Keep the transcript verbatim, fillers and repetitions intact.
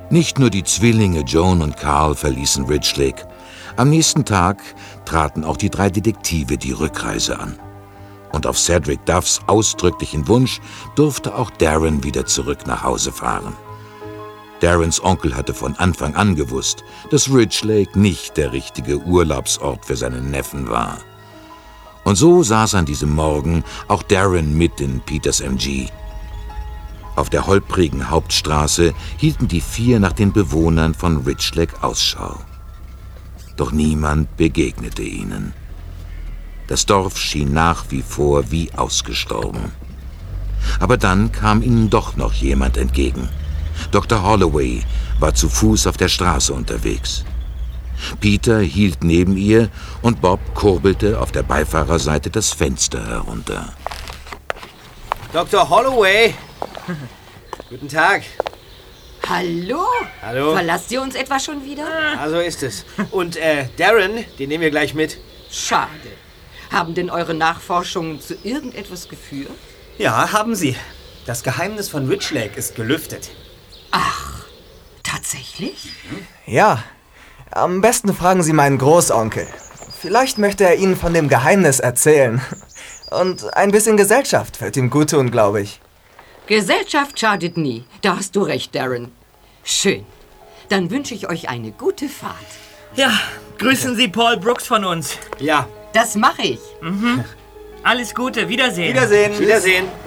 Nicht nur die Zwillinge Joan und Carl verließen Ridgelake. Am nächsten Tag traten auch die drei Detektive die Rückreise an. Und auf Cedric Duffs ausdrücklichen Wunsch durfte auch Darren wieder zurück nach Hause fahren. Darrens Onkel hatte von Anfang an gewusst, dass Ridgelake nicht der richtige Urlaubsort für seinen Neffen war. Und so saß an diesem Morgen auch Darren mit in Peters M G. Auf der holprigen Hauptstraße hielten die vier nach den Bewohnern von Ridgelake Ausschau. Doch niemand begegnete ihnen. Das Dorf schien nach wie vor wie ausgestorben. Aber dann kam ihnen doch noch jemand entgegen. Doktor Holloway war zu Fuß auf der Straße unterwegs. Peter hielt neben ihr und Bob kurbelte auf der Beifahrerseite das Fenster herunter. Doktor Holloway! Guten Tag. Hallo? Hallo? Verlasst ihr uns etwa schon wieder? Ah, so ist es. Und äh, Darren, den nehmen wir gleich mit. Schade. Haben denn eure Nachforschungen zu irgendetwas geführt? Ja, haben sie. Das Geheimnis von Ridgelake ist gelüftet. Ach, tatsächlich? Ja. Am besten fragen Sie meinen Großonkel. Vielleicht möchte er Ihnen von dem Geheimnis erzählen. Und ein bisschen Gesellschaft wird ihm gut tun, glaube ich. Gesellschaft schadet nie. Da hast du recht, Darren. Schön. Dann wünsche ich euch eine gute Fahrt. Ja, grüßen Sie Paul Brooks von uns. Ja. Das mache ich. Mhm. Alles Gute, Wiedersehen. Wiedersehen. Wiedersehen.